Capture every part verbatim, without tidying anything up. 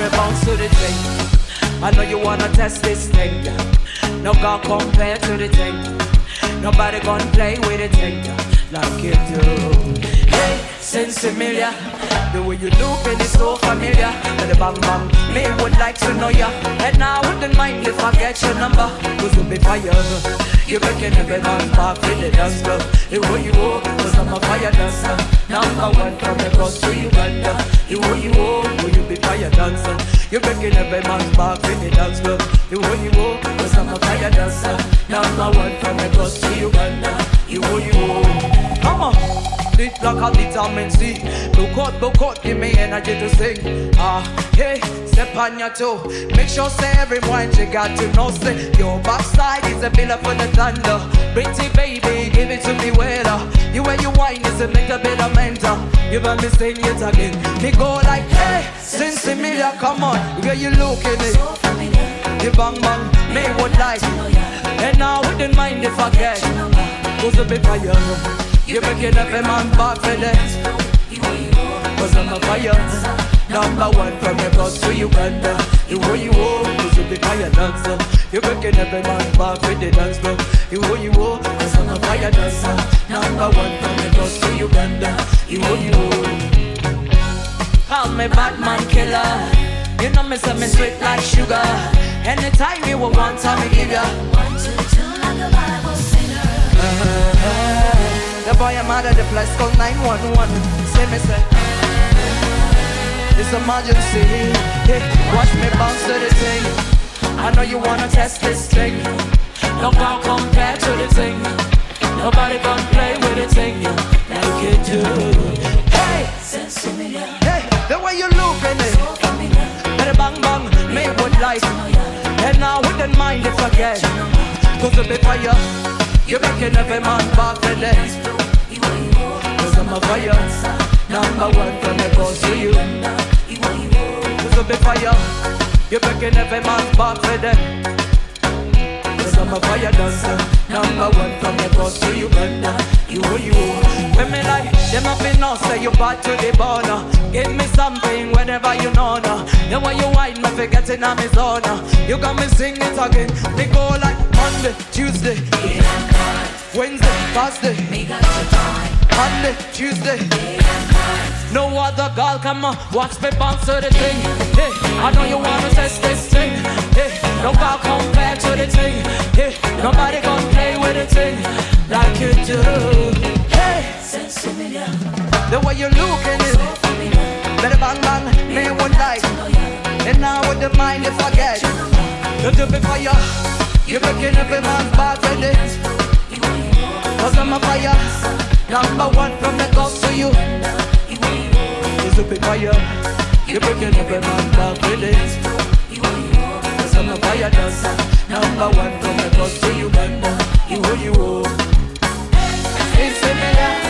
me bounce to the thing. I know you wanna test this thing. No God compare to the thing. Nobody gonna play with the thing like you do. Hey, sense familiar. The way you look and it's so familiar. And the bang bang, me would like to know ya. And I wouldn't mind if I get your number. Cause you'll be fire. You're making every man back with the dance club. The way you walk, cause I'm a fire dancer. Number one from the coast to Uganda. The way you walk, will you be fire dancer? You're making every man back with the dance club. The way you walk, cause I'm a fire dancer. Number one from the coast to Uganda. The way you walk. Come on. It like a vitamin C. Look out, look out, give me energy to sing. Ah, hey, step on your toe. Make sure say every point you got to know. Say your backside is a pillar for the thunder. Pretty baby, give it to me weather. You when you whine is a little bit of mental. You want me saying it again. Me go like, hey, since familiar, come on. Where you looking it? You bang bang, me would like. And I wouldn't mind if I get. Goes a bit fire. You're making every man back for this. Cause I'm a fire. Number one from the coast to Uganda. The way you walk, cause you be fire dancer. You're making every man back for the dance floor. The way you walk, cause I'm a fire dancer. Number one from the coast to Uganda. The way you walk. Call me Batman killer. You know me say me sweet like sugar. Anytime you want, time me give ya. One, two, two, like a Bible singer. Uh-huh. The boy I'm out of the place called nine one one. Say me say it's emergency. Hey, watch me bounce to the thing. I know you wanna test this thing. No girl compare to the thing. Nobody gonna play with the thing like you do. Hey, hey, the way you look in it. And the bang bang, me would like. And I wouldn't mind if I get. Cause a bit fire. You're making every man back for this. Cause I'm a fire. Number one from the coast to you. Cause I'm a fire. You're making every man back for them. Cause I'm a fire dancer. Number one from the coast to Uganda. You, you. When me like, them up in now say you bad to the border. Give me something whenever you know now. The way you whine me forgetting I'm his owner. You got me sing it again. They go like Monday, Tuesday, Wednesday, Thursday, Monday, Tuesday. No other girl come on, watch me bounce to the thing. Hey, I know you wanna test this thing. Hey, no girl compare to the thing. Hey, nobody gon' play with the thing like you do. Hey, the way you look in it, better bang bang, me would like. And I wouldn't mind if I get. Don't you be fire. You're making every man back for this. Cause I'm a fire. Number one from the coast to you. Cause I'm a fire. You're making every man back for this. Cause I'm a fire dancer. Number one from the coast to Uganda. You, you, it's familiar.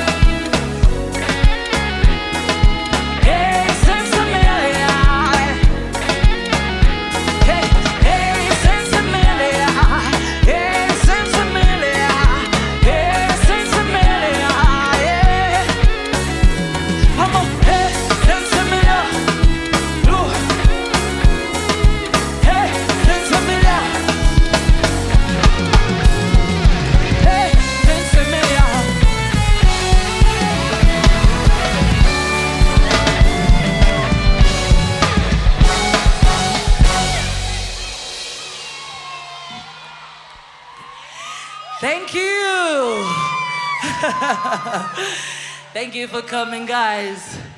Thank you. Thank you for coming, guys.